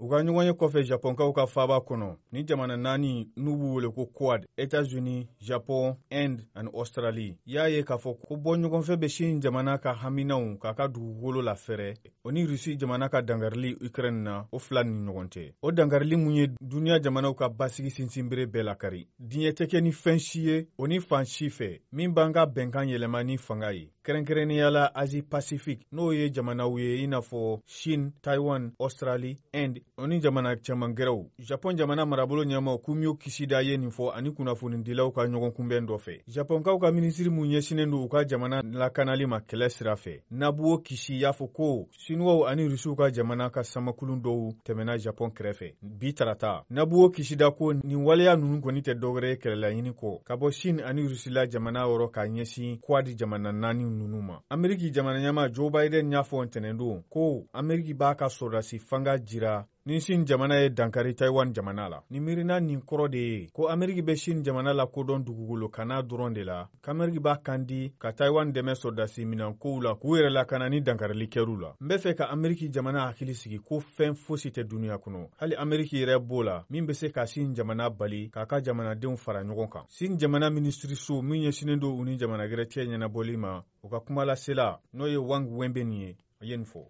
u ka ɲɔgɔn ye kɔfɛ Japonkaw ka faaba kɔnɔ ni jamana naani n'u b'u wele ko Quad, États-Unis, Japon, Inde ani Australie y'a ye k'a fɔ ko bɔ ɲɔgɔnfɛ bɛ Chine jamana ka haminaw k'a ka dugukolo la fɛrɛ o ni Russie jamana ka dangarili Ukraine na o fila ni ɲɔgɔn cɛ. O dangarili mun ye duniya jamanaw ka basigi sinsinbere bɛɛ lakari. Diɲɛ tɛ kɛ ni fɛn si ye o ni fan si fɛ min b'an ka bɛnkan yɛlɛma ni fanga ye. Kɛrɛnkɛrɛnnenya la Asie Pacifique n'o ye jamanaw ye i n'a fɔ Chine, Taiwan, Australie, Inde o ni jamana cɛman gɛrɛw. Japon jamana marabolo ɲɛmaw Kumio Kishida ye nin fɔ ani kunnafonidilaw ka ɲɔgɔn kunbɛn dɔ fɛ. Japonkaw ka minisiri mun ɲɛsinen don u ka jamana lakanali ma kɛlɛ sira fɛ. Nabuo Kishi y'a fɔ ko Sinuwaw ani Rusiw ka jamana ka samakulun dɔw tɛmɛna Japon kɛrɛfɛ. Bi tarata, Nabuo Kishida ko nin waleya ninnu kɔni tɛ dɔwɛrɛ ye kɛlɛlaɲini kɔ ka bɔ Chine ani Rusi la jamana yɔrɔ k'a ɲɛsin Quad jamana naani ninnu ma. Ameriki jamana ɲɛma Joe Biden y'a fɔ ntɛnɛn don ko Ameriki b'a ka sɔrɔdasi fanga jira ni Chine jamana ye dankari Taiwan jamana la. Ni miirina nin kɔrɔ de ye ko Ameriki bɛ Chine jamana la kodɔn dugukolo kana dɔrɔn de la, k'Ameriki b'a kan di ka Taiwan dɛmɛ sɔrɔdasi minankow la k'u yɛrɛ lakana ni dankarili kɛr'u la. N bɛ fɛ ka Ameriki jamana hakili sigi ko fɛn fosi tɛ duniya kɔnɔ. Hali Ameriki yɛrɛ b'o la min bɛ se ka Chine jamana bali k'a ka jamanadenw fara ɲɔgɔn kan. Chine jamana minisiriso min ɲɛsinen don u ni jamana gɛrɛ cɛ ɲɛnabɔli ma, u ka kuma lasela n'o ye Wang Wenbin ye, a ye nin fɔ.